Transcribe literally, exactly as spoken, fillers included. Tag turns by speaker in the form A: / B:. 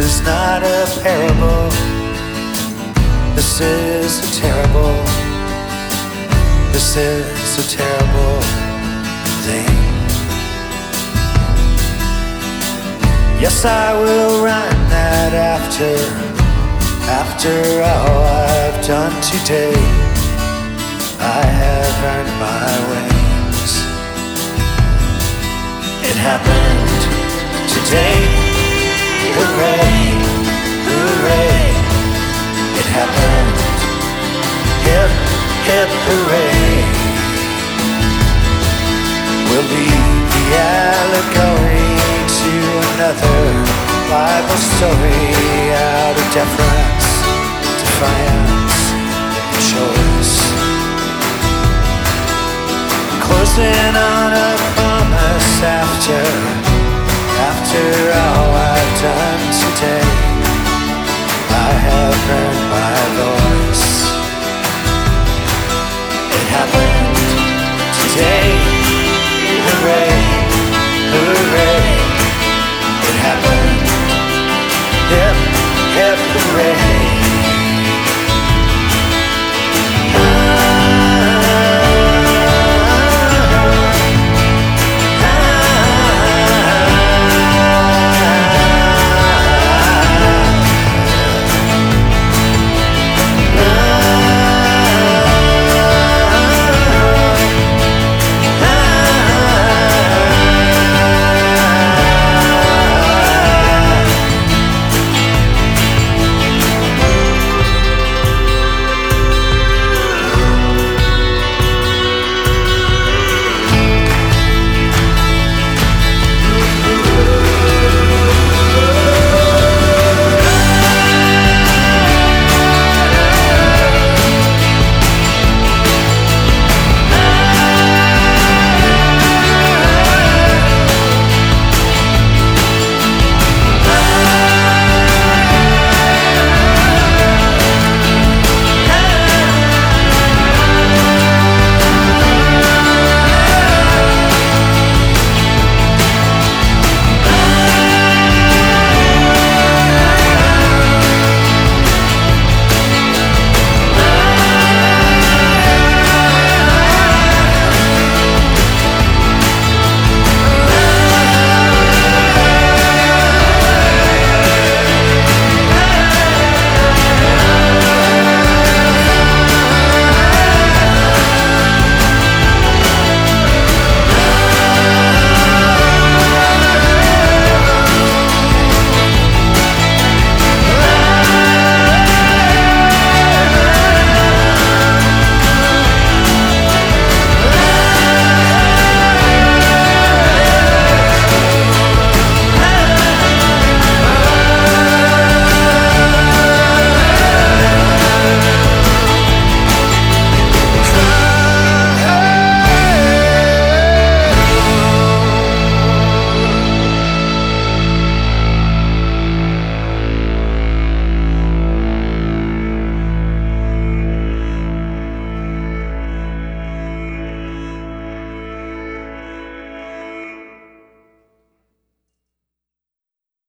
A: is not a parable. This is a terrible, this is a terrible thing. Yes, I will rhyme that after, after all I've done today, I have earned my wings. It happened today, hooray, hooray. It happened, hip, hip, hooray. We'll leave the allegory to another Bible story, out of deference, defiance, and choice. Closing on a promise after, after all I've done today, I have earned my voice. It happened today, hooray, hooray.